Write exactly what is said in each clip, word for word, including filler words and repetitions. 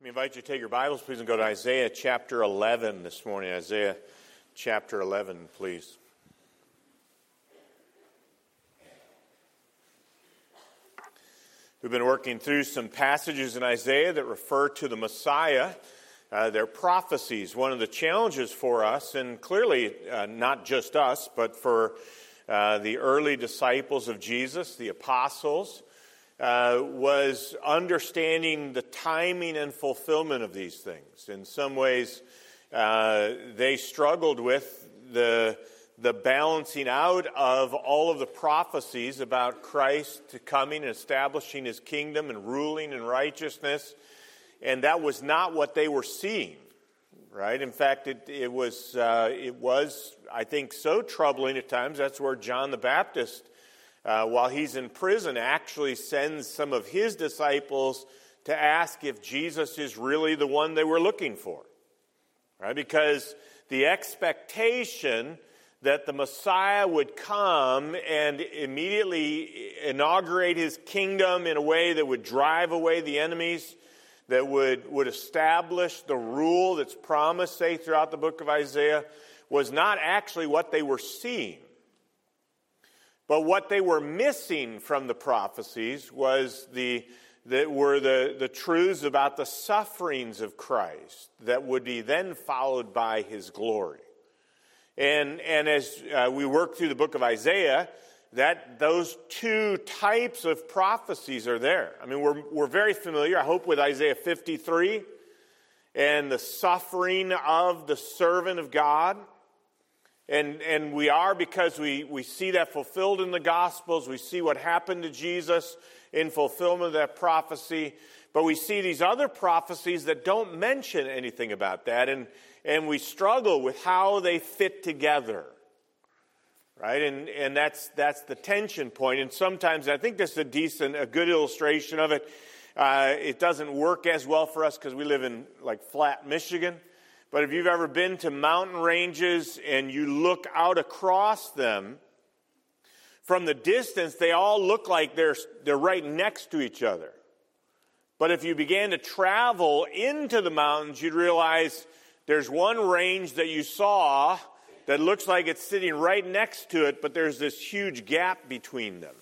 I invite you to take your Bibles, please, and go to Isaiah chapter eleven this morning. Isaiah chapter eleven, please. We've been working through some passages in Isaiah that refer to the Messiah. Uh, they're prophecies. One of the challenges for us, and clearly uh, not just us, but for uh, the early disciples of Jesus, the apostles, Uh, was understanding the timing and fulfillment of these things. In some ways, uh, they struggled with the, the balancing out of all of the prophecies about Christ coming and establishing his kingdom and ruling in righteousness, and that was not what they were seeing, right? In fact, it, it was, uh, it was, I think, so troubling at times. That's where John the Baptist, Uh, while he's in prison, actually sends some of his disciples to ask if Jesus is really the one they were looking for, right? Because the expectation that the Messiah would come and immediately inaugurate his kingdom in a way that would drive away the enemies, that would, would establish the rule that's promised, say, throughout the book of Isaiah, was not actually what they were seeing. But what they were missing from the prophecies was the that were the, the truths about the sufferings of Christ that would be then followed by his glory. And and as uh, we work through the book of Isaiah, that those two types of prophecies are there. I mean, we're we're very familiar, I hope, with Isaiah fifty-three and the suffering of the servant of God. And and we are because we, we see that fulfilled in the Gospels. We see what happened to Jesus in fulfillment of that prophecy. But we see these other prophecies that don't mention anything about that. And, and we struggle with how they fit together. Right? And and that's that's the tension point. And sometimes, I think this is a decent, a good illustration of it. Uh, it doesn't work as well for us because we live in like flat Michigan. But if you've ever been to mountain ranges and you look out across them, from the distance, they all look like they're, they're right next to each other. But if you began to travel into the mountains, you'd realize there's one range that you saw that looks like it's sitting right next to it, but there's this huge gap between them.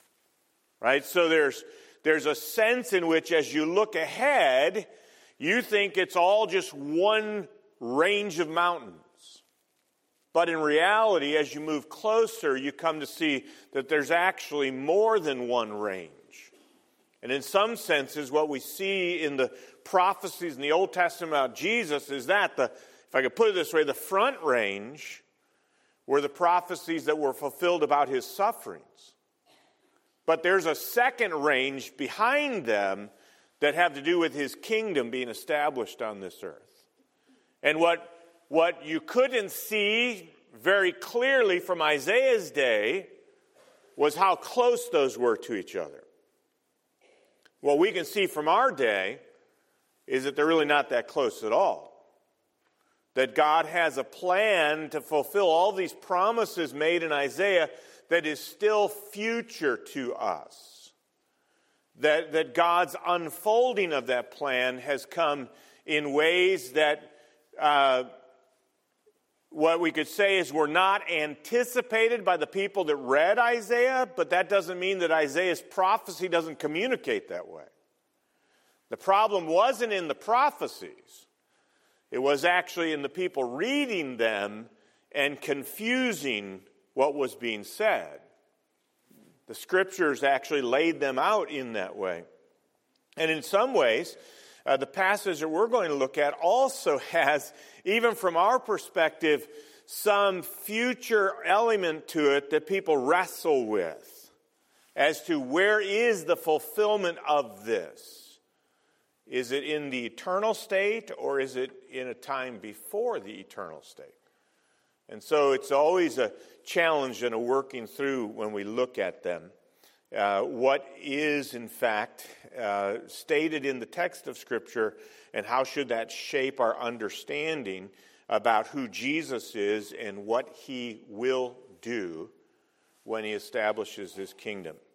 Right? So there's, there's a sense in which as you look ahead, you think it's all just one range of mountains. But in reality, as you move closer, you come to see that there's actually more than one range. And in some senses, what we see in the prophecies in the Old Testament about Jesus is that, the, if I could put it this way, the front range were the prophecies that were fulfilled about his sufferings. But there's a second range behind them that have to do with his kingdom being established on this earth. And what, what you couldn't see very clearly from Isaiah's day was how close those were to each other. What we can see from our day is that they're really not that close at all. That God has a plan to fulfill all these promises made in Isaiah that is still future to us. That, that God's unfolding of that plan has come in ways that uh, what we could say is were not anticipated by the people that read Isaiah, but that doesn't mean that Isaiah's prophecy doesn't communicate that way. The problem wasn't in the prophecies. It was actually in the people reading them and confusing what was being said. The scriptures actually laid them out in that way. And in some ways, uh, the passage that we're going to look at also has, even from our perspective, some future element to it that people wrestle with as to where is the fulfillment of this. Is it in the eternal state or is it in a time before the eternal state? And so it's always a challenge and a working through when we look at them. Uh, what is, in fact, uh, stated in the text of Scripture, and how should that shape our understanding about who Jesus is and what he will do when he establishes his kingdom.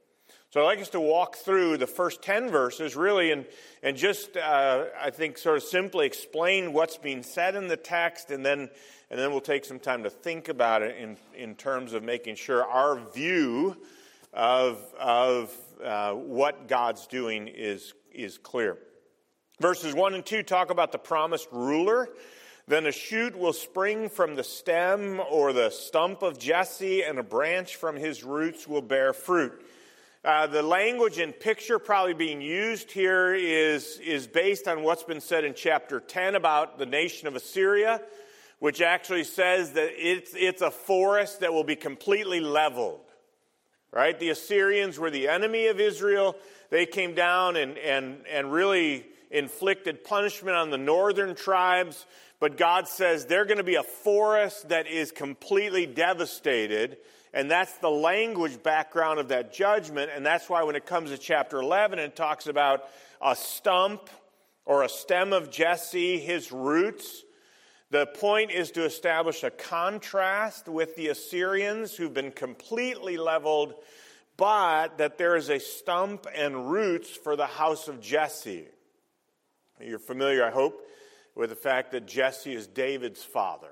So I'd like us to walk through the first ten verses really and, and just, uh, I think, sort of simply explain what's being said in the text, and then and then we'll take some time to think about it in, in terms of making sure our view of, of uh, what God's doing is, is clear. Verses one and two talk about the promised ruler. Then a shoot will spring from the stem or the stump of Jesse, and a branch from his roots will bear fruit. Uh, the language and picture probably being used here is, is based on what's been said in chapter ten about the nation of Assyria, which actually says that it's, it's a forest that will be completely leveled. Right? The Assyrians were the enemy of Israel. They came down and, and, and really inflicted punishment on the northern tribes. But God says they're going to be a forest that is completely devastated. And that's the language background of that judgment. And that's why when it comes to chapter eleven, it talks about a stump or a stem of Jesse, his roots. The point is to establish a contrast with the Assyrians who've been completely leveled, but that there is a stump and roots for the house of Jesse. You're familiar, I hope, with the fact that Jesse is David's father.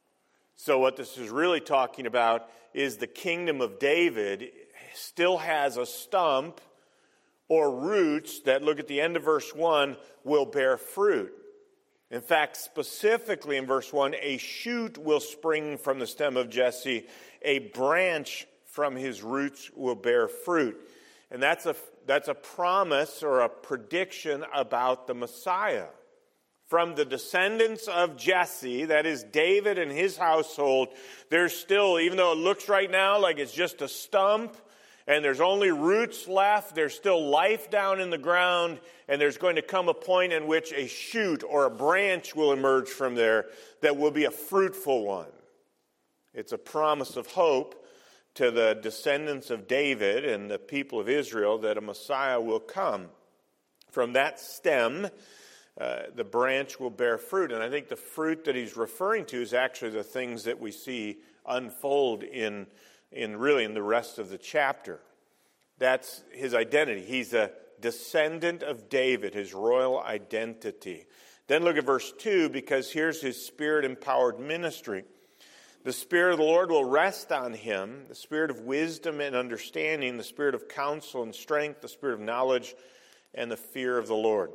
So what this is really talking about is the kingdom of David still has a stump or roots that, look at the end of verse one, will bear fruit. In fact, specifically in verse one, a shoot will spring from the stem of Jesse, a branch from his roots will bear fruit. And that's a, that's a promise or a prediction about the Messiah. From the descendants of Jesse, that is David and his household, there's still, even though it looks right now like it's just a stump and there's only roots left, there's still life down in the ground, and there's going to come a point in which a shoot or a branch will emerge from there that will be a fruitful one. It's a promise of hope to the descendants of David and the people of Israel that a Messiah will come. From that stem, Uh, the branch will bear fruit. And I think the fruit that he's referring to is actually the things that we see unfold in, in really in the rest of the chapter. That's his identity. He's a descendant of David, his royal identity. Then look at verse two, because here's his spirit-empowered ministry. The Spirit of the Lord will rest on him, the spirit of wisdom and understanding, the spirit of counsel and strength, the spirit of knowledge and the fear of the Lord.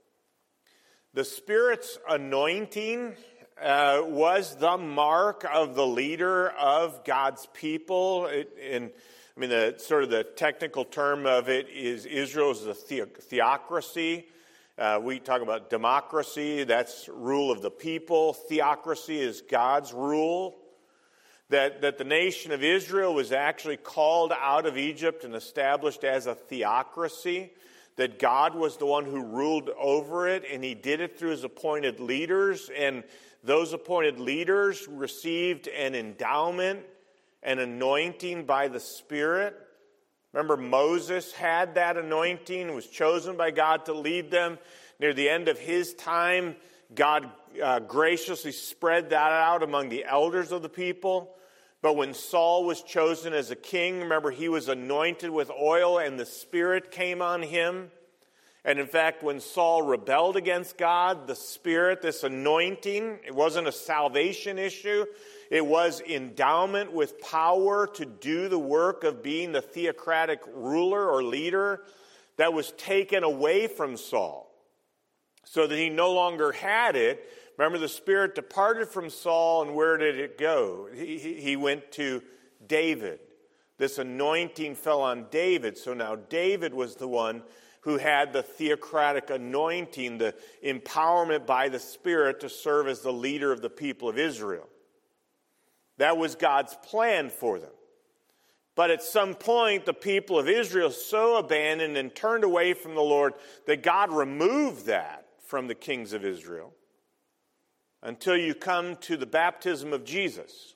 The Spirit's anointing uh, was the mark of the leader of God's people. It, and I mean, the sort of the technical term of it is Israel is a the, theocracy. Uh, we talk about democracy. That's rule of the people. Theocracy is God's rule. That, that the nation of Israel was actually called out of Egypt and established as a theocracy. That God was the one who ruled over it, and he did it through his appointed leaders, and those appointed leaders received an endowment, an anointing by the Spirit. Remember, Moses had that anointing, was chosen by God to lead them. Near the end of his time, God uh, graciously spread that out among the elders of the people. But when Saul was chosen as a king, remember, he was anointed with oil and the Spirit came on him. And in fact, when Saul rebelled against God, the Spirit, this anointing, it wasn't a salvation issue. It was endowment with power to do the work of being the theocratic ruler or leader that was taken away from Saul so that he no longer had it. Remember, the Spirit departed from Saul, and where did it go? He, he went to David. This anointing fell on David, so now David was the one who had the theocratic anointing, the empowerment by the Spirit to serve as the leader of the people of Israel. That was God's plan for them. But at some point, the people of Israel so abandoned and turned away from the Lord that God removed that from the kings of Israel. Until you come to the baptism of Jesus.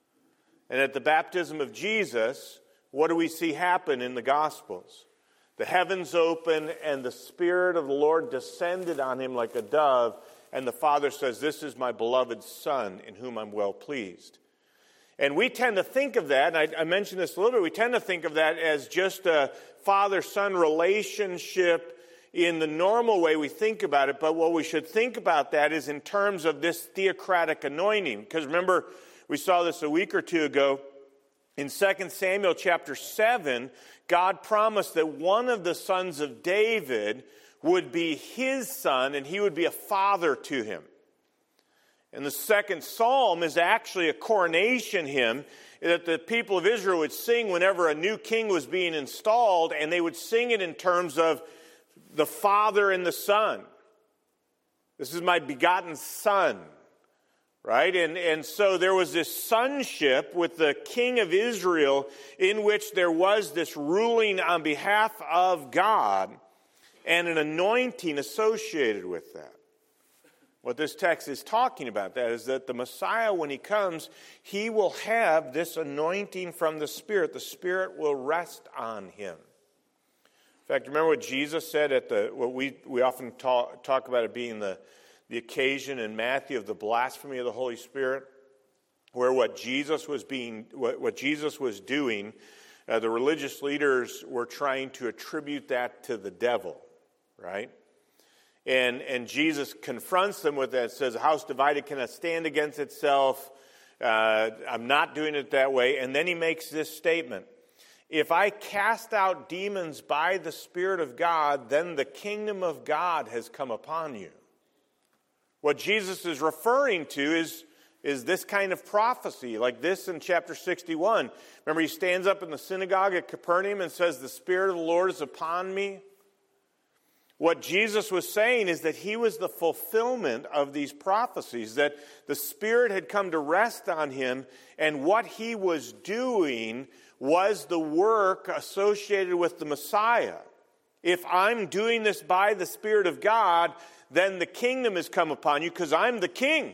And at the baptism of Jesus, what do we see happen in the Gospels? The heavens open and the Spirit of the Lord descended on him like a dove. And the Father says, "This is my beloved Son in whom I'm well pleased." And we tend to think of that, and I, I mentioned this a little bit, we tend to think of that as just a father-son relationship in the normal way we think about it, but what we should think about that is in terms of this theocratic anointing. Because remember, we saw this a week or two ago. In Second Samuel chapter seven, God promised that one of the sons of David would be his son, and he would be a father to him. And the second psalm is actually a coronation hymn that the people of Israel would sing whenever a new king was being installed, and they would sing it in terms of the Father and the Son. This is my begotten Son, right? And, and so there was this sonship with the king of Israel in which there was this ruling on behalf of God and an anointing associated with that. What this text is talking about that is that the Messiah, when he comes, he will have this anointing from the Spirit. The Spirit will rest on him. In fact, remember what Jesus said at the, what we, we often talk, talk about it being the, the occasion in Matthew of the blasphemy of the Holy Spirit, where what Jesus was being, what, what Jesus was doing, uh, the religious leaders were trying to attribute that to the devil, right? And, and Jesus confronts them with that, says, a house divided cannot stand against itself. Uh, I'm not doing it that way. And then he makes this statement. If I cast out demons by the Spirit of God, then the kingdom of God has come upon you. What Jesus is referring to is, is this kind of prophecy, like this in chapter sixty-one. Remember, he stands up in the synagogue at Capernaum and says, the Spirit of the Lord is upon me. What Jesus was saying is that he was the fulfillment of these prophecies, that the Spirit had come to rest on him, and what he was doing was the work associated with the Messiah. If I'm doing this by the Spirit of God, then the kingdom has come upon you because I'm the king.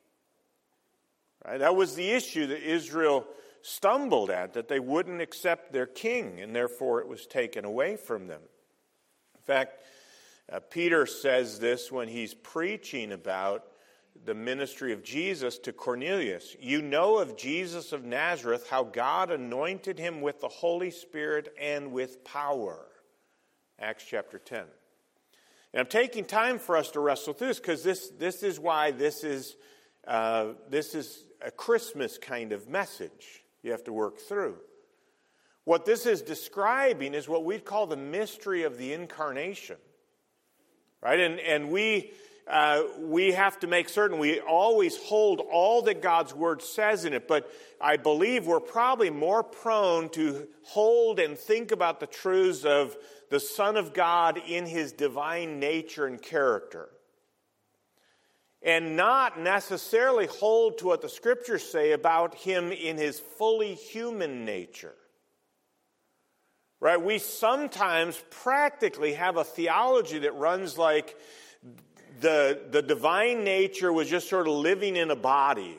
Right? That was the issue that Israel stumbled at, that they wouldn't accept their king, and therefore it was taken away from them. In fact, uh, Peter says this when he's preaching about the ministry of Jesus to Cornelius. You know of Jesus of Nazareth, how God anointed him with the Holy Spirit and with power. Acts chapter ten. And I'm taking time for us to wrestle through this because this, this is why this is, uh, this is a Christmas kind of message you have to work through. What this is describing is what we'd call the mystery of the incarnation. Right? And, and we... Uh, we have to make certain we always hold all that God's Word says in it, but I believe we're probably more prone to hold and think about the truths of the Son of God in his divine nature and character, and not necessarily hold to what the Scriptures say about him in his fully human nature. Right? We sometimes practically have a theology that runs like The, the divine nature was just sort of living in a body,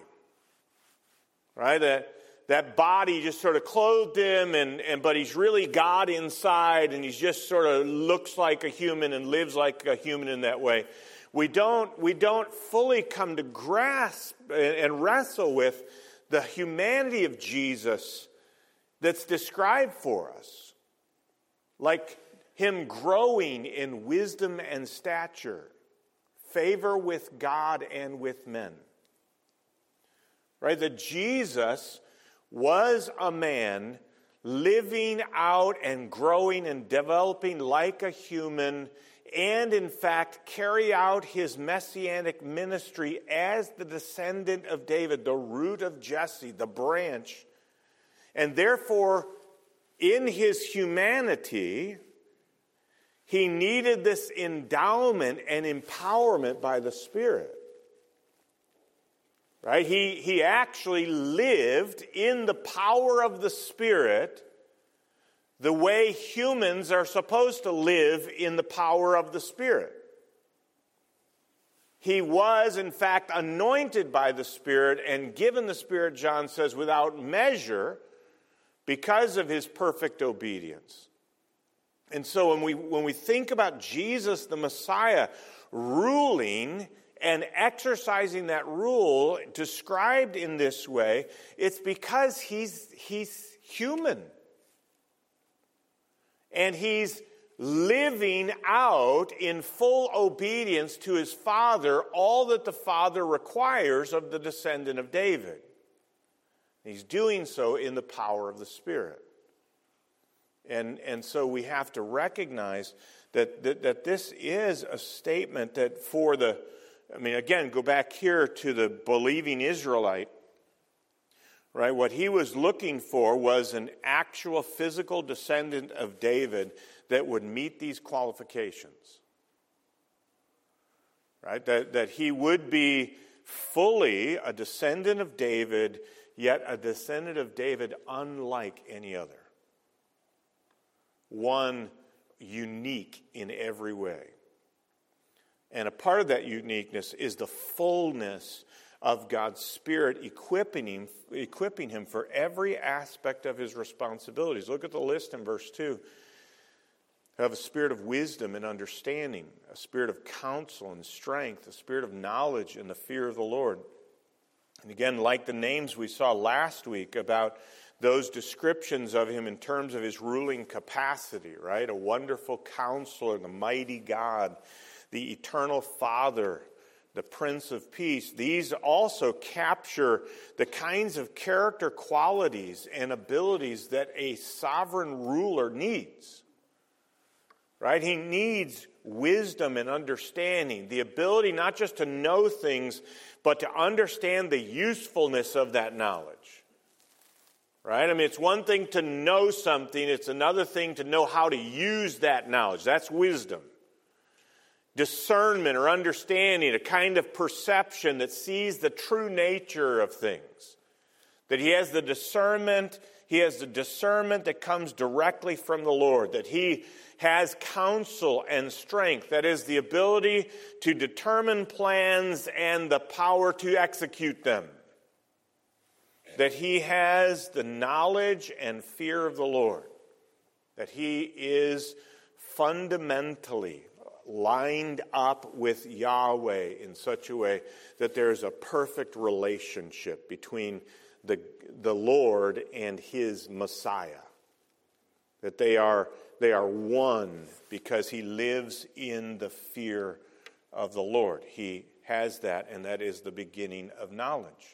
right? That, that body just sort of clothed him, and, and but he's really God inside, and he's just sort of looks like a human and lives like a human in that way. We don't, we don't fully come to grasp and, and wrestle with the humanity of Jesus that's described for us, like him growing in wisdom and stature, favor with God and with men. Right? That Jesus was a man living out and growing and developing like a human, and in fact carry out his messianic ministry as the descendant of David, the root of Jesse, the branch. And therefore, in his humanity, he needed this endowment and empowerment by the Spirit. Right? He, he actually lived in the power of the Spirit the way humans are supposed to live in the power of the Spirit. He was, in fact, anointed by the Spirit and given the Spirit, John says, without measure because of his perfect obedience. And so when we when we think about Jesus, the Messiah, ruling and exercising that rule described in this way, it's because he's he's human. and he's living out in full obedience to his Father all that the Father requires of the descendant of David. He's doing so in the power of the Spirit. And, and so we have to recognize that, that, that this is a statement that for the, I mean, again, go back here to the believing Israelite, right? What he was looking for was an actual physical descendant of David that would meet these qualifications, right? That, that he would be fully a descendant of David, yet a descendant of David unlike any other. One unique in every way. And a part of that uniqueness is the fullness of God's Spirit equipping him, equipping him for every aspect of his responsibilities. Look at the list in verse two. Have a spirit of wisdom and understanding, a spirit of counsel and strength, a spirit of knowledge and the fear of the Lord. And again, like the names we saw last week about those descriptions of him in terms of his ruling capacity, right? A wonderful counselor, the mighty God, the eternal Father, the Prince of Peace. These also capture the kinds of character qualities and abilities that a sovereign ruler needs. Right? He needs wisdom and understanding, the ability not just to know things, but to understand the usefulness of that knowledge. Right? I mean, it's one thing to know something, it's another thing to know how to use that knowledge. That's wisdom. Discernment or understanding, a kind of perception that sees the true nature of things. That he has the discernment, he has the discernment that comes directly from the Lord, that he has counsel and strength, that is the ability to determine plans and the power to execute them. That he has the knowledge and fear of the Lord, that he is fundamentally lined up with Yahweh in such a way that there's a perfect relationship between the, the Lord and his Messiah. That they are, they are one because he lives in the fear of the Lord. He has that, and that is the beginning of knowledge.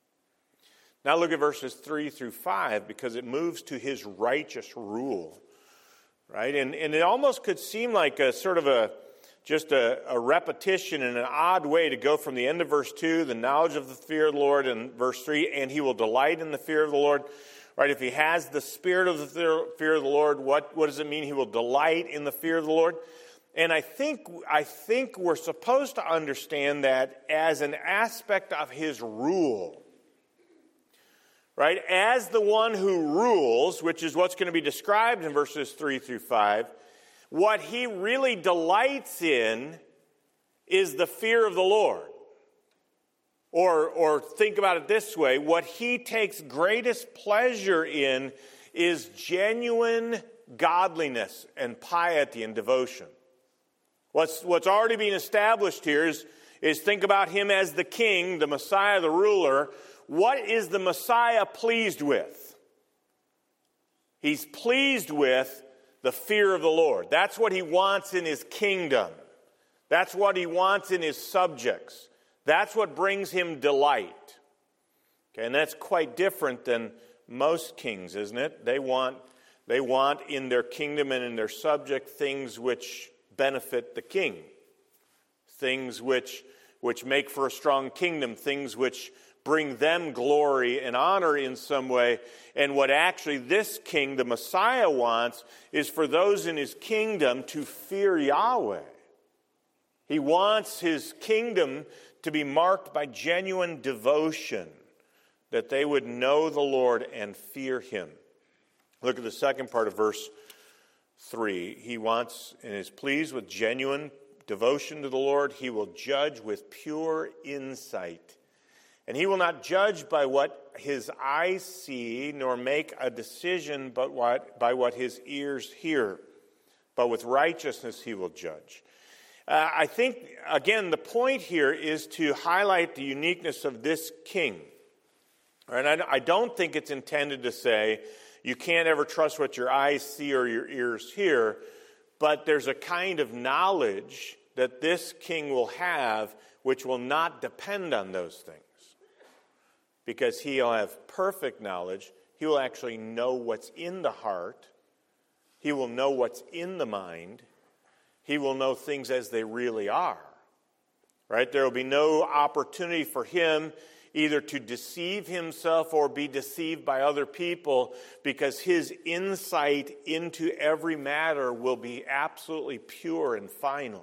Now look at verses three through five because it moves to his righteous rule. Right? And, and it almost could seem like a sort of a just a, a repetition in an odd way to go from the end of verse two, the knowledge of the fear of the Lord, and verse three, and he will delight in the fear of the Lord. Right? If he has the spirit of the fear of the Lord, what, what does it mean? He will delight in the fear of the Lord. And I think I think we're supposed to understand that as an aspect of his rule. Right? As the one who rules, which is what's going to be described in verses three through five, what he really delights in is the fear of the Lord. Or, or think about it this way, what he takes greatest pleasure in is genuine godliness and piety and devotion. What's, what's already been established here is, is think about him as the king, the Messiah, the ruler. What is the Messiah pleased with? He's pleased with the fear of the Lord. That's what he wants in his kingdom. That's what he wants in his subjects. That's what brings him delight. Okay, and that's quite different than most kings, isn't it? They want, they want in their kingdom and in their subject things which benefit the king. Things which, which make for a strong kingdom. Things which bring them glory and honor in some way. And what actually this king, the Messiah, wants is for those in his kingdom to fear Yahweh. He wants his kingdom to be marked by genuine devotion, that they would know the Lord and fear him. Look at the second part of verse three. He wants and is pleased with genuine devotion to the Lord. He will judge with pure insight. And he will not judge by what his eyes see, nor make a decision but what, by what his ears hear. But with righteousness he will judge. Uh, I think, again, the point here is to highlight the uniqueness of this king. And I, I don't think it's intended to say, you can't ever trust what your eyes see or your ears hear, but there's a kind of knowledge that this king will have which will not depend on those things. Because he'll have perfect knowledge. He will actually know what's in the heart. He will know what's in the mind. He will know things as they really are. Right? There will be no opportunity for him either to deceive himself or be deceived by other people, because his insight into every matter will be absolutely pure and final.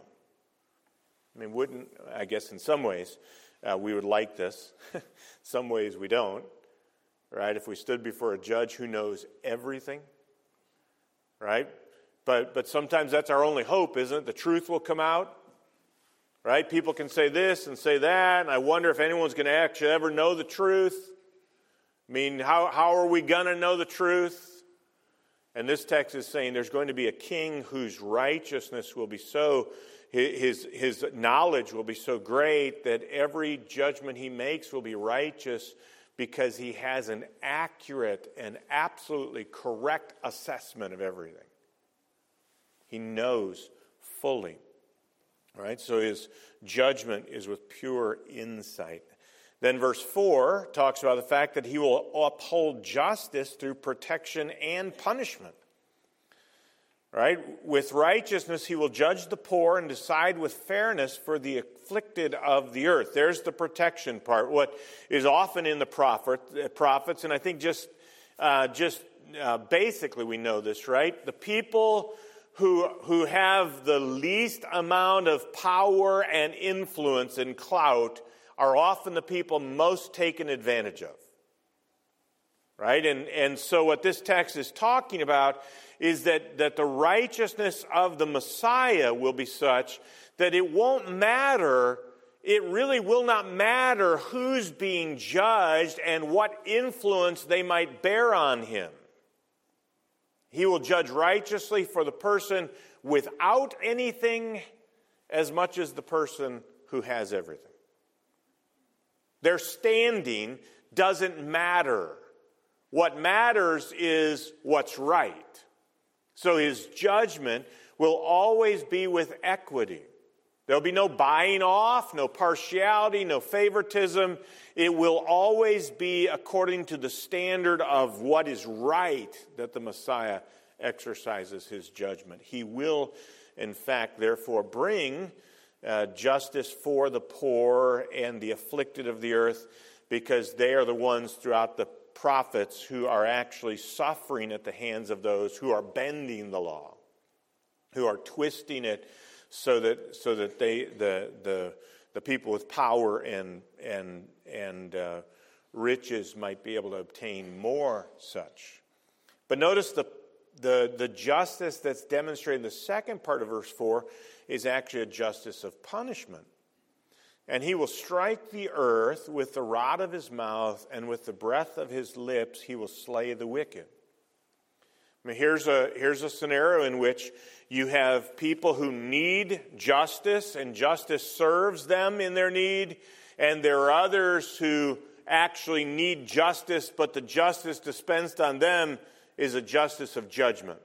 I mean, wouldn't, I guess in some ways, uh, we would like this. Some ways we don't. Right? If we stood before a judge who knows everything. Right? But, but sometimes that's our only hope, isn't it? The truth will come out. Right? People can say this and say that, and I wonder if anyone's going to actually ever know the truth. I mean, how, how are we going to know the truth? And this text is saying there's going to be a king whose righteousness will be so, his, his knowledge will be so great that every judgment he makes will be righteous because he has an accurate and absolutely correct assessment of everything. He knows fully. Right, so his judgment is with pure insight. Then verse four talks about the fact that he will uphold justice through protection and punishment. Right? With righteousness he will judge the poor and decide with fairness for the afflicted of the earth. There's the protection part, what is often in the prophet, prophets, and I think just, uh, just uh, basically we know this, right? The people Who, who have the least amount of power and influence and clout are often the people most taken advantage of. Right? And, and so what this text is talking about is that, that the righteousness of the Messiah will be such that it won't matter, it really will not matter who's being judged and what influence they might bear on him. He will judge righteously for the person without anything as much as the person who has everything. Their standing doesn't matter. What matters is what's right. So his judgment will always be with equity. There'll be no buying off, no partiality, no favoritism. It will always be according to the standard of what is right that the Messiah exercises his judgment. He will, in fact, therefore bring uh, justice for the poor and the afflicted of the earth, because they are the ones throughout the prophets who are actually suffering at the hands of those who are bending the law, who are twisting it so that so that they the the the people with power and and and uh, riches might be able to obtain more such. But notice the the the justice that's demonstrated in the second part of verse four is actually a justice of punishment. And he will strike the earth with the rod of his mouth, and with the breath of his lips he will slay the wicked. I mean, here's a here's a scenario in which you have people who need justice, and justice serves them in their need, and there are others who actually need justice, but the justice dispensed on them is a justice of judgment.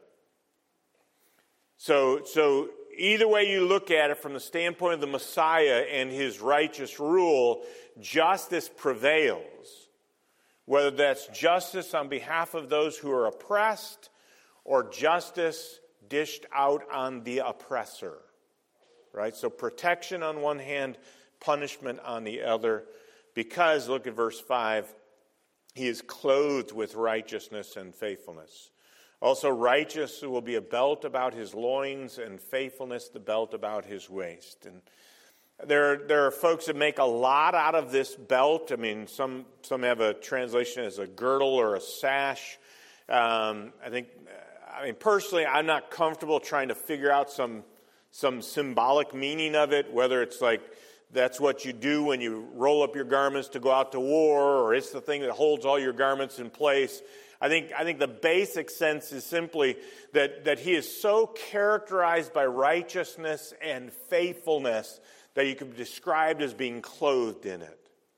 So, so either way you look at it, from the standpoint of the Messiah and his righteous rule, justice prevails. Whether that's justice on behalf of those who are oppressed, or justice dished out on the oppressor. Right? So protection on one hand, punishment on the other. Because, look at verse five, he is clothed with righteousness and faithfulness. Also, righteousness will be a belt about his loins, and faithfulness the belt about his waist. And there, there are folks that make a lot out of this belt. I mean, some some have a translation as a girdle or a sash. Um, I think, I mean, personally, I'm not comfortable trying to figure out some some symbolic meaning of it, whether it's like that's what you do when you roll up your garments to go out to war, or it's the thing that holds all your garments in place. I think I think the basic sense is simply that, that he is so characterized by righteousness and faithfulness that you could be described as being clothed in it.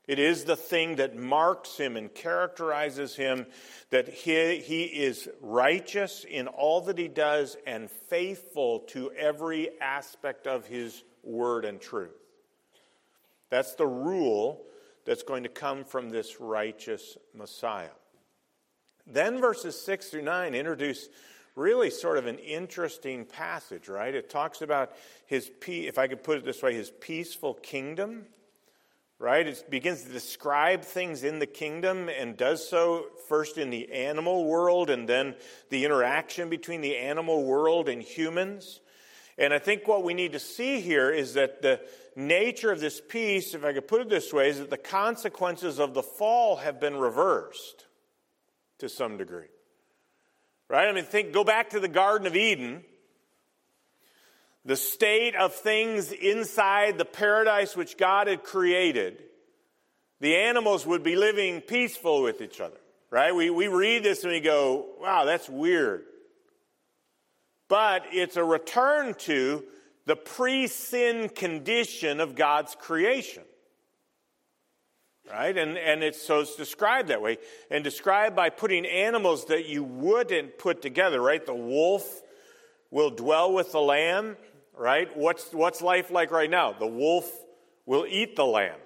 It is the thing that marks him and characterizes him, that he, he is righteous in all that he does and faithful to every aspect of his word and truth. That's the rule that's going to come from this righteous Messiah. Then verses six through nine introduce really sort of an interesting passage, right? It talks about his, if I could put it this way, his peaceful kingdom, right? It begins to describe things in the kingdom and does so first in the animal world and then the interaction between the animal world and humans. And I think what we need to see here is that the nature of this peace, if I could put it this way, is that the consequences of the fall have been reversed to some degree. Right? I mean, think, go back to the Garden of Eden. The state of things inside the paradise which God had created. The animals would be living peaceful with each other. Right? We, we read this and we go, wow, that's weird. But it's a return to the pre-sin condition of God's creation. Right? And, and it's, so it's described that way. And described by putting animals that you wouldn't put together, right? The wolf will dwell with the lamb, right? What's, what's life like right now? The wolf will eat the lamb.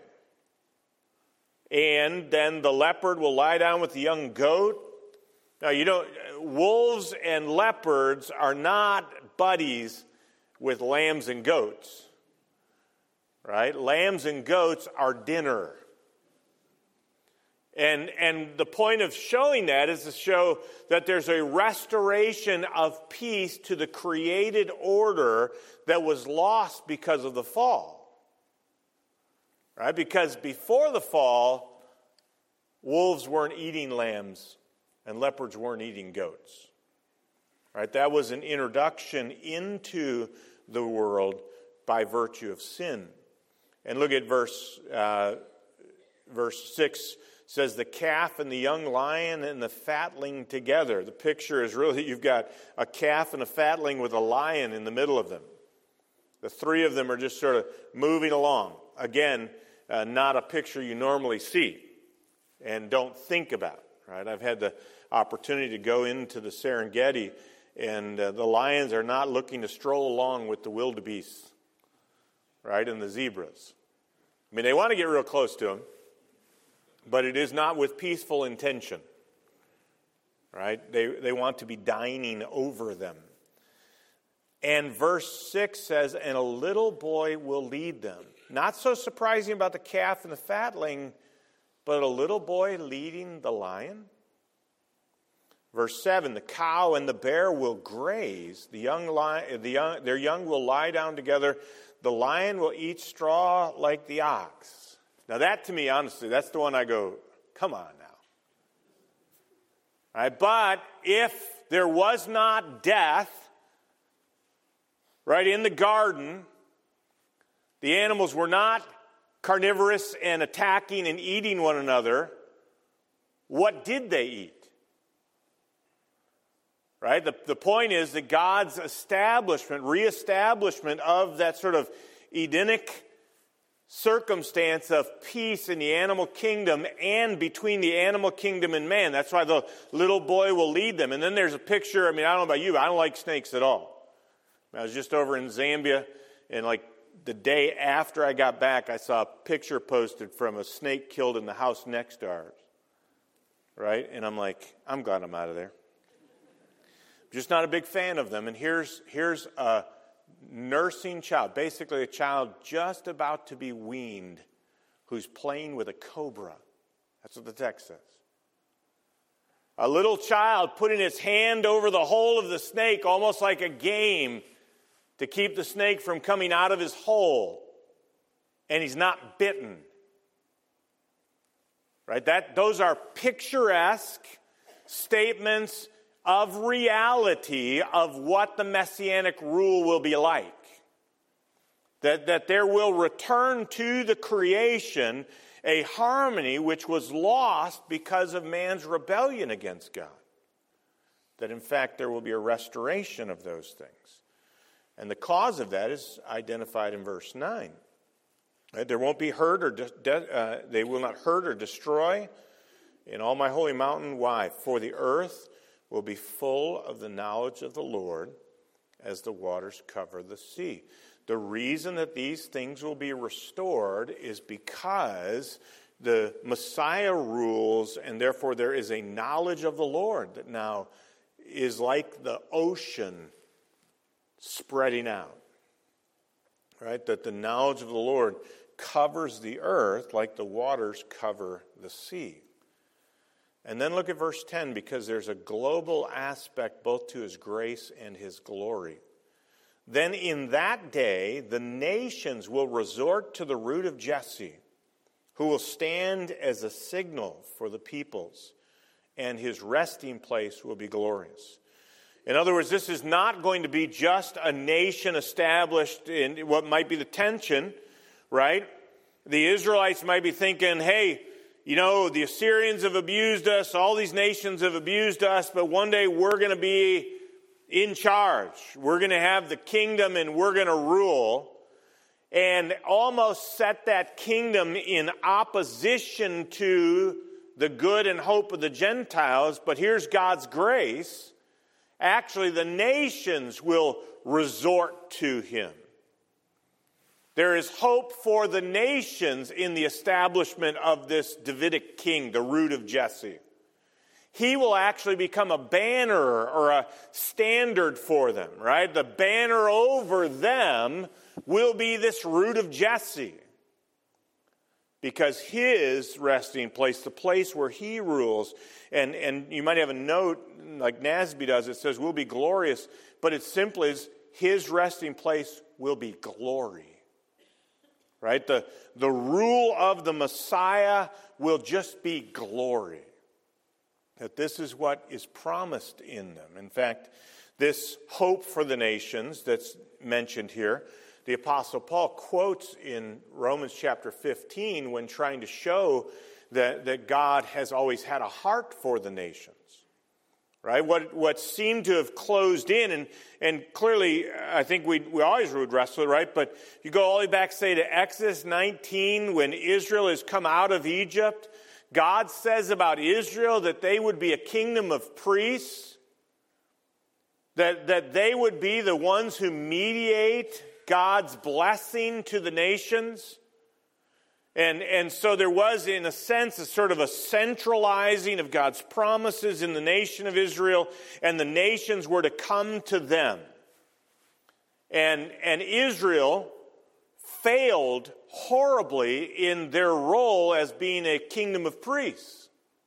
And then the leopard will lie down with the young goat. Now, you don't, wolves and leopards are not buddies with lambs and goats. Right? Lambs and goats are dinner. And, and the point of showing that is to show that there's a restoration of peace to the created order that was lost because of the fall. Right? Because before the fall, wolves weren't eating lambs and leopards weren't eating goats. Right? That was an introduction into the world by virtue of sin. And look at verse, uh, verse six. Says the calf and the young lion and the fatling together. The picture is really, you've got a calf and a fatling with a lion in the middle of them. The three of them are just sort of moving along. Again, uh, not a picture you normally see and don't think about. Right? I've had the opportunity to go into the Serengeti, and uh, the lions are not looking to stroll along with the wildebeests, right, and the zebras. I mean, they want to get real close to them. But it is not with peaceful intention, right? They, they want to be dining over them. And verse six says, and a little boy will lead them. Not so surprising about the calf and the fatling, but a little boy leading the lion. Verse seven, the cow and the bear will graze. The young lion, the young, their young will lie down together. The lion will eat straw like the ox. Now that, to me, honestly, that's the one I go, come on now. Right? But if there was not death, right, in the garden, the animals were not carnivorous and attacking and eating one another, what did they eat? Right? The, the point is that God's establishment, reestablishment of that sort of Edenic circumstance of peace in the animal kingdom and between the animal kingdom and man. That's why the little boy will lead them. And then there's a picture, I mean, I don't know about you, but I don't like snakes at all. I was just over in Zambia, and like the day after I got back, I saw a picture posted from a snake killed in the house next to ours. Right? And I'm like, I'm glad I'm out of there. I'm just not a big fan of them. And here's here's a nursing child, basically a child just about to be weaned, who's playing with a cobra. That's what the text says. A little child putting his hand over the hole of the snake, almost like a game, to keep the snake from coming out of his hole. And he's not bitten. Right? That, those are picturesque statements of reality of what the messianic rule will be like. That, that there will return to the creation a harmony which was lost because of man's rebellion against God. That in fact there will be a restoration of those things. And the cause of that is identified in verse nine. Right? There won't be hurt or de- de- uh, they will not hurt or destroy in all my holy mountain. Why? For the earth will be full of the knowledge of the Lord as the waters cover the sea. The reason that these things will be restored is because the Messiah rules, and therefore there is a knowledge of the Lord that now is like the ocean spreading out. Right? That the knowledge of the Lord covers the earth like the waters cover the sea. And then look at verse ten, because there's a global aspect both to his grace and his glory. Then in that day, the nations will resort to the root of Jesse, who will stand as a signal for the peoples, and his resting place will be glorious. In other words, this is not going to be just a nation established in what might be the tension, right? The Israelites might be thinking, hey, you know, the Assyrians have abused us, all these nations have abused us, but one day we're going to be in charge. We're going to have the kingdom and we're going to rule. And almost set that kingdom in opposition to the good and hope of the Gentiles. But here's God's grace. Actually, the nations will resort to him. There is hope for the nations in the establishment of this Davidic king, the root of Jesse. He will actually become a banner or a standard for them, right? The banner over them will be this root of Jesse. Because his resting place, the place where he rules, and, and you might have a note like Nasby does, it says will be glorious, but it simply is his resting place will be glory. Right? The, the rule of the Messiah will just be glory. That this is what is promised in them. In fact, this hope for the nations that's mentioned here, the Apostle Paul quotes in Romans chapter fifteen when trying to show that, that God has always had a heart for the nations. Right? What what seemed to have closed in, and, and clearly I think we we always would wrestle, right? But you go all the way back, say, to Exodus nineteen, when Israel has come out of Egypt, God says about Israel that they would be a kingdom of priests, that, that they would be the ones who mediate God's blessing to the nations. And, and so there was, in a sense, a sort of a centralizing of God's promises in the nation of Israel, and the nations were to come to them. And, and Israel failed horribly in their role as being a kingdom of priests.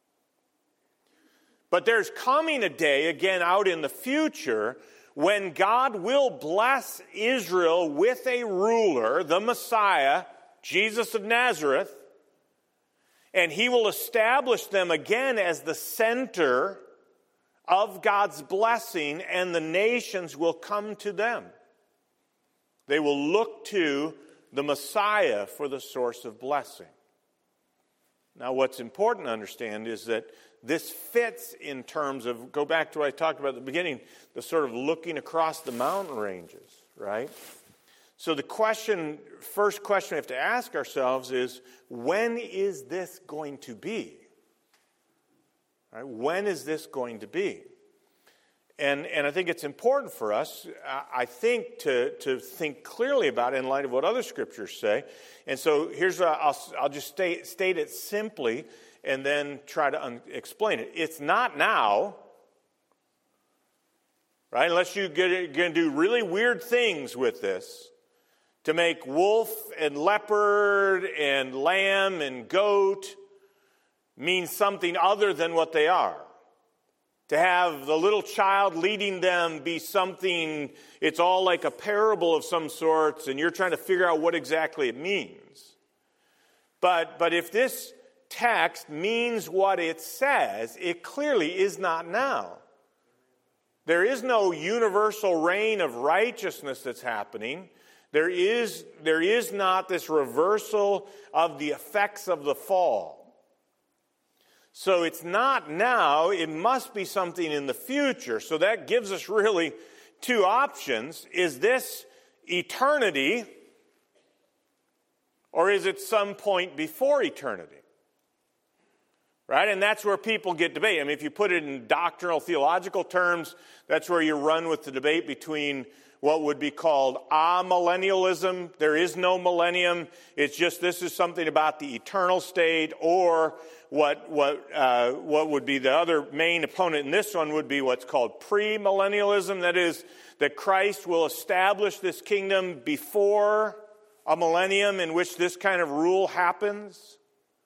But there's coming a day, again out in the future, when God will bless Israel with a ruler, the Messiah, Jesus of Nazareth, and he will establish them again as the center of God's blessing, and the nations will come to them. They will look to the Messiah for the source of blessing. Now, what's important to understand is that this fits in terms of, go back to what I talked about at the beginning, the sort of looking across the mountain ranges, right? So the question, first question we have to ask ourselves is, when is this going to be? Right? When is this going to be? And, and I think it's important for us, I think, to, to think clearly about it in light of what other scriptures say. And so here's what I'll, I'll just state, state it simply and then try to un- explain it. It's not now, right? Unless you're going to do really weird things with this to make wolf and leopard and lamb and goat mean something other than what they are. To have the little child leading them be something, it's all like a parable of some sorts, and you're trying to figure out what exactly it means. But, but if this text means what it says, it clearly is not now. There is no universal reign of righteousness that's happening. There is, there is not this reversal of the effects of the fall. So it's not now, it must be something in the future. So that gives us really two options. Is this eternity, Or is it some point before eternity? Right? And that's where people get debate. I mean, if you put it in doctrinal, theological terms, that's where you run with the debate between what would be called amillennialism. There is no millennium. It's just this is something about the eternal state, or what what uh, what would be the other main opponent in this one would be what's called premillennialism. That is, that Christ will establish this kingdom before a millennium in which this kind of rule happens.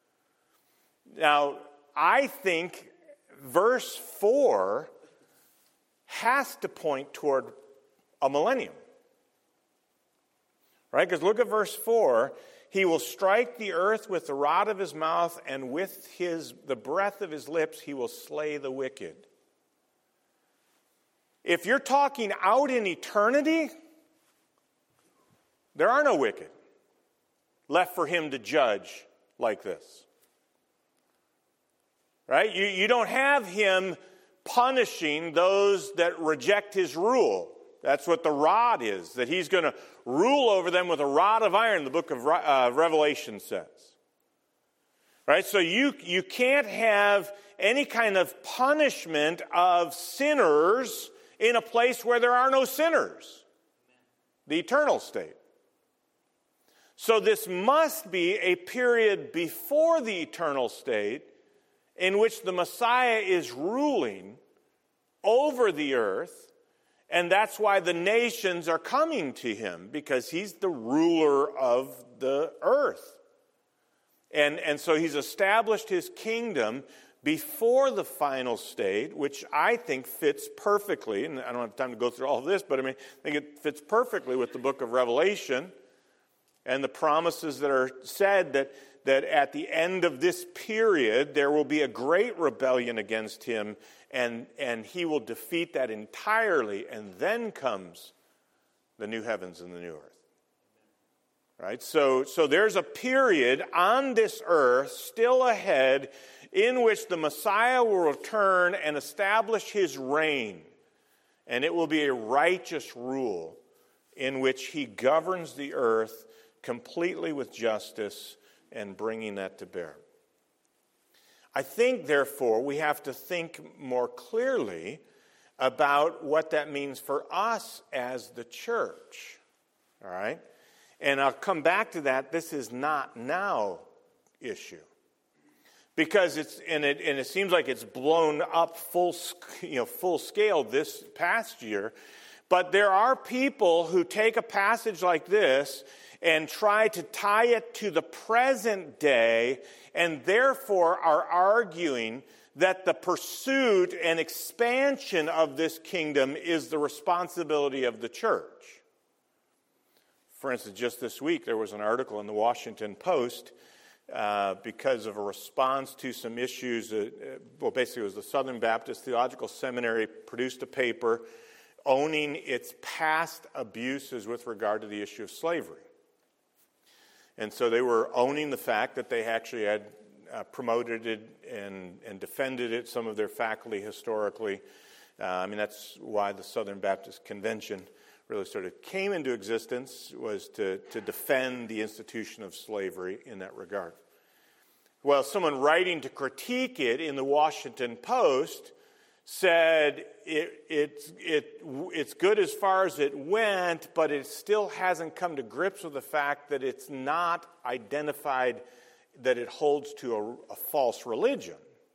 Now, I think verse four has to point toward a millennium. Right? Because look at verse four. He will strike the earth with the rod of his mouth, and with his the breath of his lips he will slay the wicked. If you're talking out in eternity, there are no wicked left for him to judge like this. Right? You, you don't have him punishing those that reject his rule. That's what the rod is, that he's going to rule over them with a rod of iron, the book of uh, Revelation says. Right? So you, you can't have any kind of punishment of sinners in a place where there are no sinners, the eternal state. So this must be a period before the eternal state in which the Messiah is ruling over the earth. And that's why the nations are coming to him, because he's the ruler of the earth. And, and so he's established his kingdom before the final state, which I think fits perfectly, and I don't have time to go through all of this, but I mean, I think it fits perfectly with the book of Revelation and the promises that are said that, that at the end of this period, there will be a great rebellion against him, and, and he will defeat that entirely, and then comes the new heavens and the new earth. Right? So, so there's a period on this earth still ahead in which the Messiah will return and establish his reign. And it will be a righteous rule in which he governs the earth completely with justice and bringing that to bear. I think, therefore, we have to think more clearly about what that means for us as the church. All right? And I'll come back to that. This is not now issue. Because it's, and it, and it seems like it's blown up full, you know, full scale this past year. But there are people who take a passage like this and try to tie it to the present day, and therefore are arguing that the pursuit and expansion of this kingdom is the responsibility of the church. For instance, just this week there was an article in the Washington Post uh, because of a response to some issues. Uh, well, basically it was the Southern Baptist Theological Seminary produced a paper owning its past abuses with regard to the issue of slavery. And so they were owning the fact that they actually had uh, promoted it and, and defended it, some of their faculty historically. Uh, I mean, that's why the Southern Baptist Convention really sort of came into existence, was to, to defend the institution of slavery in that regard. Well, someone writing to critique it in the Washington Post said it, it, it, it's good as far as it went, but it still hasn't come to grips with the fact that it's not identified that it holds to a, a false religion.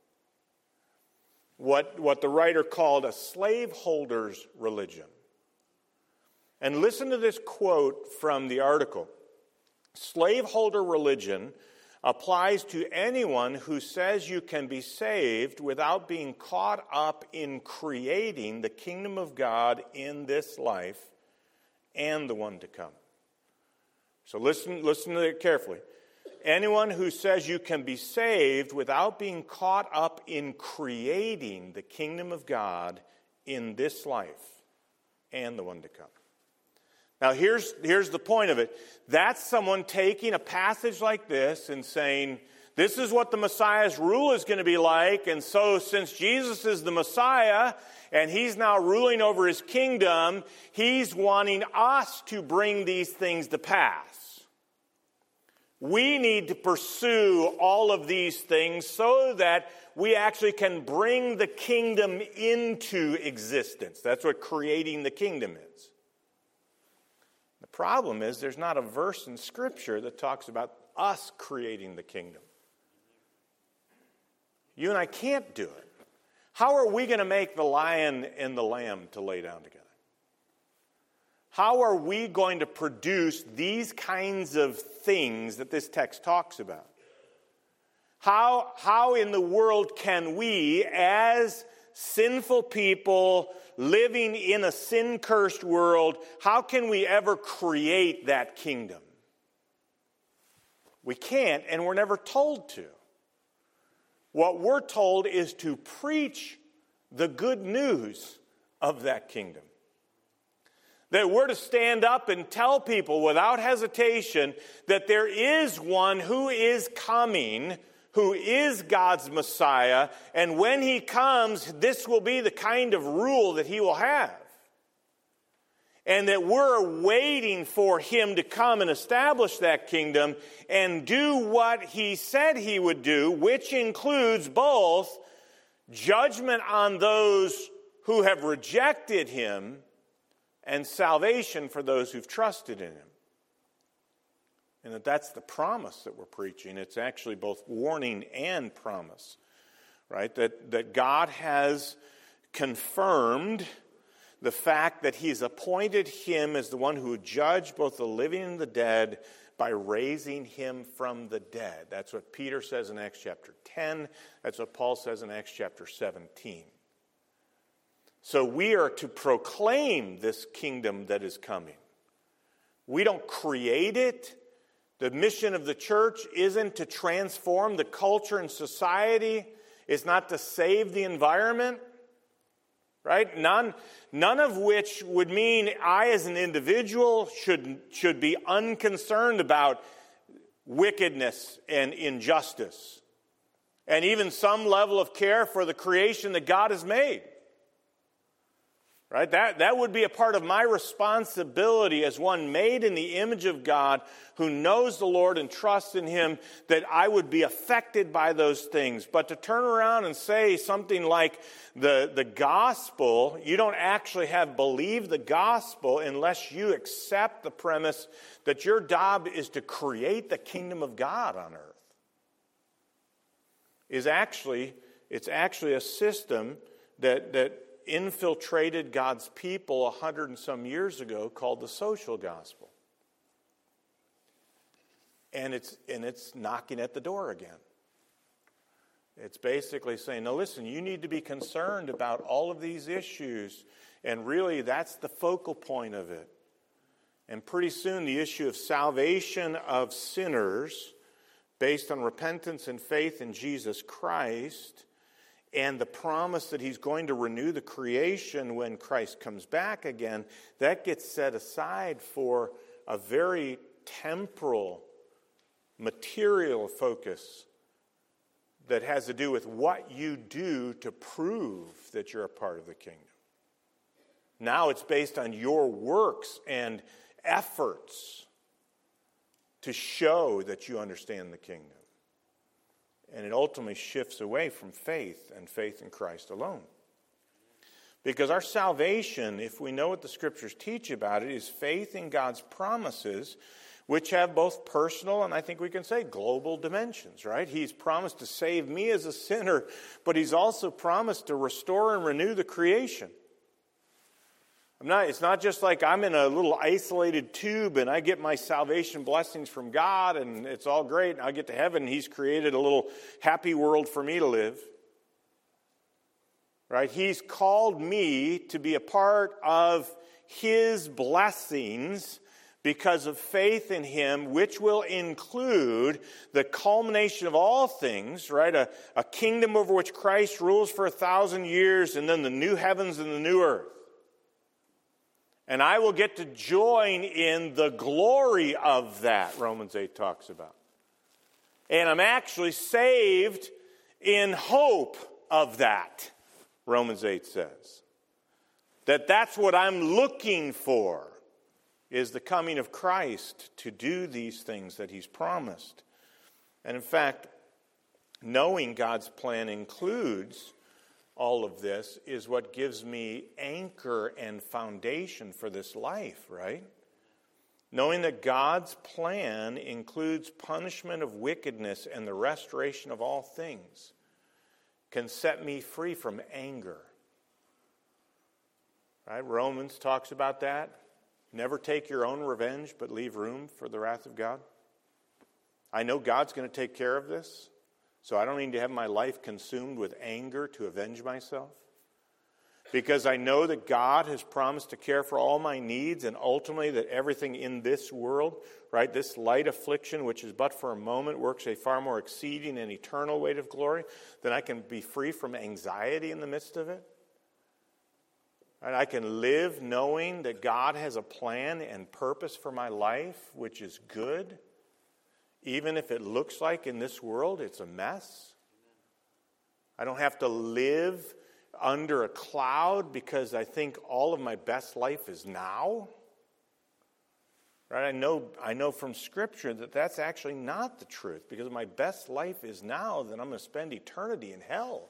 What, what the writer called a slaveholder's religion. And listen to this quote from the article. Slaveholder religion applies to anyone who says you can be saved without being caught up in creating the kingdom of God in this life and the one to come. So listen, listen to it carefully. Anyone who says you can be saved without being caught up in creating the kingdom of God in this life and the one to come. Now, here's, here's the point of it. That's someone taking a passage like this and saying, this is what the Messiah's rule is going to be like, and so since Jesus is the Messiah, and he's now ruling over his kingdom, he's wanting us to bring these things to pass. We need to pursue all of these things so that we actually can bring the kingdom into existence. That's what creating the kingdom is. The problem is there's not a verse in Scripture that talks about us creating the kingdom. You and I can't do it. How are we going to make the lion and the lamb to lay down together? How are we going to produce these kinds of things that this text talks about? How, how in the world can we, as sinful people living in a sin-cursed world, how can we ever create that kingdom? We can't, and we're never told to. What we're told is to preach the good news of that kingdom. That we're to stand up and tell people without hesitation that there is one who is coming, who is God's Messiah, and when he comes, this will be the kind of rule that he will have. And that we're waiting for him to come and establish that kingdom and do what he said he would do, which includes both judgment on those who have rejected him and salvation for those who've trusted in him. And that that's the promise that we're preaching. It's actually both warning and promise, right? That, that God has confirmed the fact that he's appointed him as the one who would judge both the living and the dead by raising him from the dead. That's what Peter says in Acts chapter ten. That's what Paul says in Acts chapter seventeen. So we are to proclaim this kingdom that is coming. We don't create it. The mission of the church isn't to transform the culture and society. It's not to save the environment. Right? None, none of which would mean I as an individual should, should be unconcerned about wickedness and injustice. And even some level of care for the creation that God has made. Right? That, that would be a part of my responsibility as one made in the image of God who knows the Lord and trusts in him, that I would be affected by those things. But to turn around and say something like the, the gospel, you don't actually have believed the gospel unless you accept the premise that your job is to create the kingdom of God on earth. Is actually, it's actually a system that that infiltrated God's people a hundred and some years ago called the social gospel. And it's and it's knocking at the door again. It's basically saying, now listen, you need to be concerned about all of these issues, and really that's the focal point of it. And pretty soon the issue of salvation of sinners based on repentance and faith in Jesus Christ, and the promise that he's going to renew the creation when Christ comes back again, that gets set aside for a very temporal, material focus that has to do with what you do to prove that you're a part of the kingdom. Now it's based on your works and efforts to show that you understand the kingdom. And it ultimately shifts away from faith and faith in Christ alone. Because our salvation, if we know what the Scriptures teach about it, is faith in God's promises, which have both personal and I think we can say global dimensions, right? He's promised to save me as a sinner, but he's also promised to restore and renew the creation. I'm not, it's not just like I'm in a little isolated tube and I get my salvation blessings from God and it's all great and I get to heaven and he's created a little happy world for me to live. Right? He's called me to be a part of his blessings because of faith in him, which will include the culmination of all things, right? A, a kingdom over which Christ rules for a thousand years, and then the new heavens and the new earth. And I will get to join in the glory of that, Romans eight talks about. And I'm actually saved in hope of that, Romans eight says. That that's what I'm looking for, is the coming of Christ to do these things that he's promised. And in fact, knowing God's plan includes all of this is what gives me anchor and foundation for this life, right? Knowing that God's plan includes punishment of wickedness and the restoration of all things can set me free from anger. Right? Romans talks about that. Never take your own revenge, but leave room for the wrath of God. I know God's going to take care of this, so I don't need to have my life consumed with anger to avenge myself. Because I know that God has promised to care for all my needs, and ultimately that everything in this world, right, this light affliction, which is but for a moment, works a far more exceeding and eternal weight of glory, then I can be free from anxiety in the midst of it. And I can live knowing that God has a plan and purpose for my life, which is good, even if it looks like in this world it's a mess. I don't have to live under a cloud because I think all of my best life is now. Right? I know, I know from Scripture that that's actually not the truth, because if my best life is now, then I'm going to spend eternity in hell.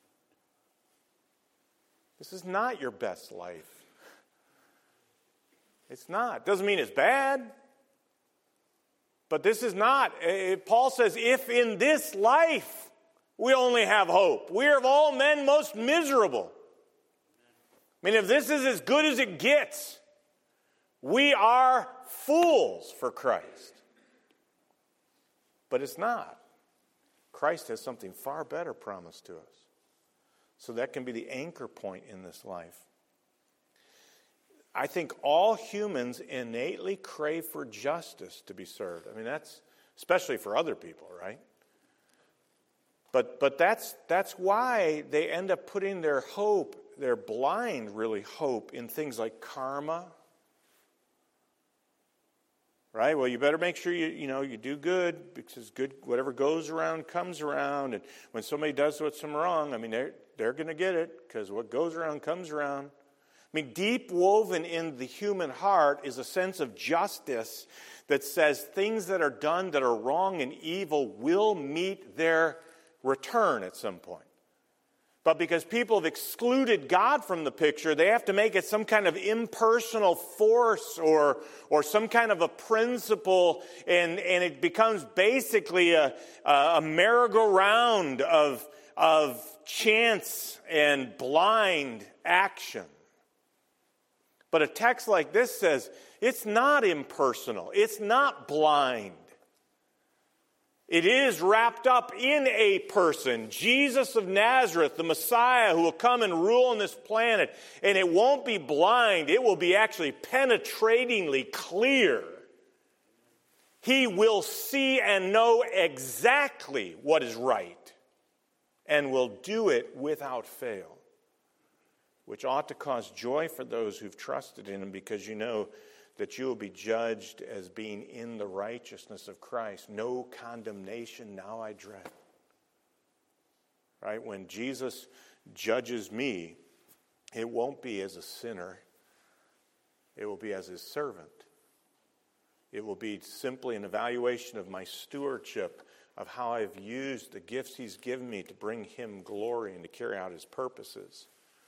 This is not your best life. It's not. Doesn't mean it's bad. But this is not. Paul says, if in this life we only have hope, we are of all men most miserable. I mean, if this is as good as it gets, we are fools for Christ. But it's not. Christ has something far better promised to us. So that can be the anchor point in this life. I think all humans innately crave for justice to be served. I mean, that's especially for other people, right? But but that's that's why they end up putting their hope, their blind, really, hope in things like karma. Right? Well, you better make sure you you know you do good, because good whatever goes around comes around. And when somebody does what's wrong, I mean, they're they're going to get it, because what goes around comes around. I mean, deep woven in the human heart is a sense of justice that says things that are done that are wrong and evil will meet their return at some point. But because people have excluded God from the picture, they have to make it some kind of impersonal force or or some kind of a principle, and, and it becomes basically a, a merry-go-round of, of chance and blind action. But a text like this says it's not impersonal. It's not blind. It is wrapped up in a person, Jesus of Nazareth, the Messiah who will come and rule on this planet. And it won't be blind. It will be actually penetratingly clear. He will see and know exactly what is right and will do it without fail, which ought to cause joy for those who've trusted in him, because you know that you will be judged as being in the righteousness of Christ. No condemnation now I dread. Right? When Jesus judges me, it won't be as a sinner. It will be as his servant. It will be simply an evaluation of my stewardship, of how I've used the gifts he's given me to bring him glory and to carry out his purposes.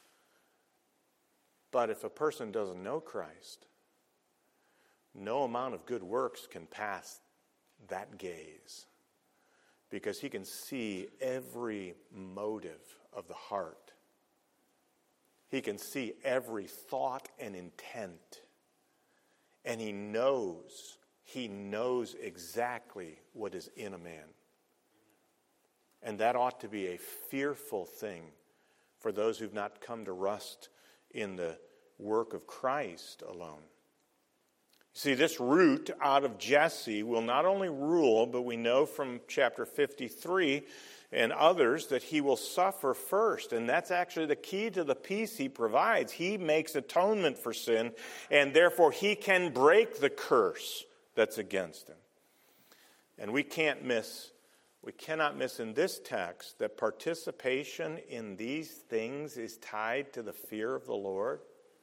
But if a person doesn't know Christ, no amount of good works can pass that gaze, because he can see every motive of the heart. He can see every thought and intent. And he knows, he knows exactly what is in a man. And that ought to be a fearful thing for those who've not come to rest in the work of Christ alone. See, this root out of Jesse will not only rule, but we know from chapter fifty-three and others that he will suffer first. And that's actually the key to the peace he provides. He makes atonement for sin, and therefore he can break the curse that's against him. And we can't miss, we cannot miss in this text that participation in these things is tied to the fear of the Lord.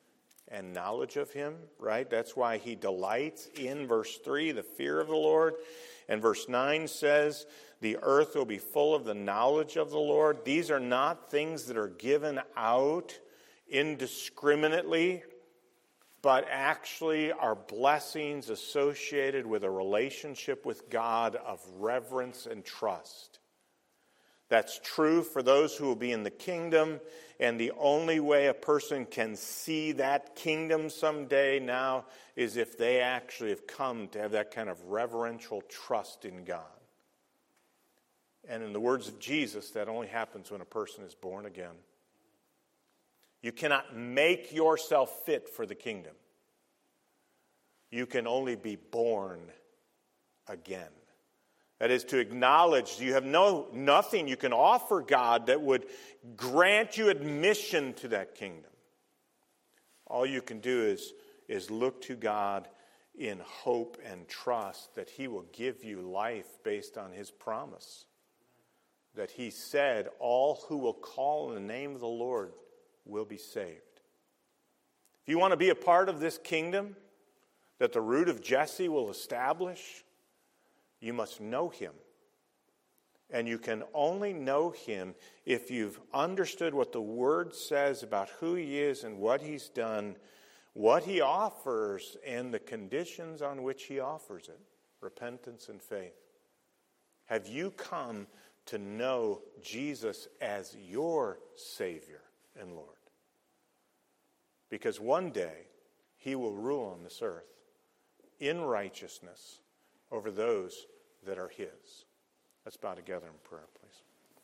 and knowledge of him, right? That's why he delights in verse three, the fear of the Lord. And verse nine says, the earth will be full of the knowledge of the Lord. These are not things that are given out indiscriminately, but actually are blessings associated with a relationship with God of reverence and trust. That's true for those who will be in the kingdom, and the only way a person can see that kingdom someday now is if they actually have come to have that kind of reverential trust in God. And in the words of Jesus, that only happens when a person is born again. You cannot make yourself fit for the kingdom. You can only be born again. That is to acknowledge you have no nothing you can offer God that would grant you admission to that kingdom. All you can do is, is look to God in hope and trust that he will give you life based on his promise. That he said, all who will call in the name of the Lord will be saved. If you want to be a part of this kingdom that the root of Jesse will establish, you must know him. And you can only know him if you've understood what the Word says about who he is and what he's done, what he offers, and the conditions on which he offers it, repentance and faith. Have you come to know Jesus as your Savior and Lord? Because one day he will rule on this earth in righteousness over those that are his. Let's bow together in prayer, please.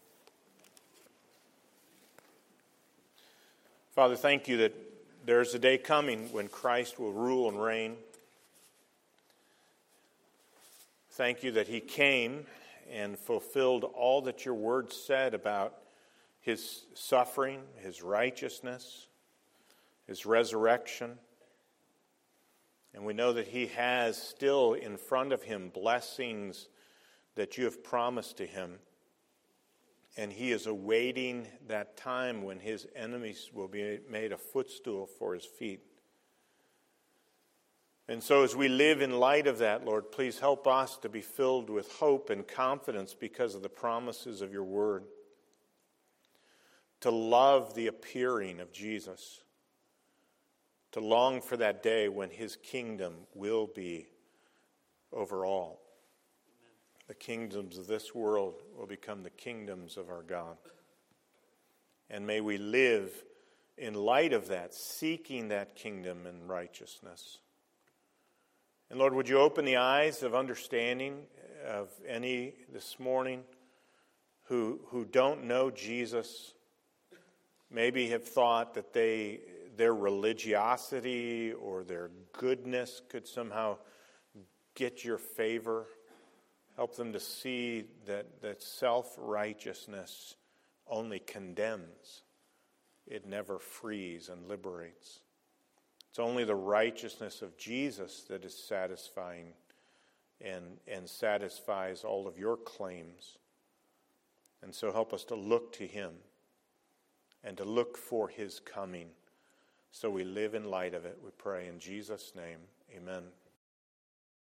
Father, thank you that there's a day coming when Christ will rule and reign. Thank you that he came and fulfilled all that your word said about his suffering, his righteousness, his resurrection. And we know that he has still in front of him blessings that you have promised to him. And he is awaiting that time when his enemies will be made a footstool for his feet. And so as we live in light of that, Lord, please help us to be filled with hope and confidence because of the promises of your word. To love the appearing of Jesus. To long for that day when his kingdom will be over all. The kingdoms of this world will become the kingdoms of our God. And may we live in light of that, seeking that kingdom in righteousness. And Lord, would you open the eyes of understanding of any this morning who, who don't know Jesus, maybe have thought that they... their religiosity or their goodness could somehow get your favor. Help them to see that, that self-righteousness only condemns. It never frees and liberates. It's only the righteousness of Jesus that is satisfying and, and satisfies all of your claims. And so help us to look to him and to look for his coming. So we live in light of it, we pray in Jesus' name. Amen.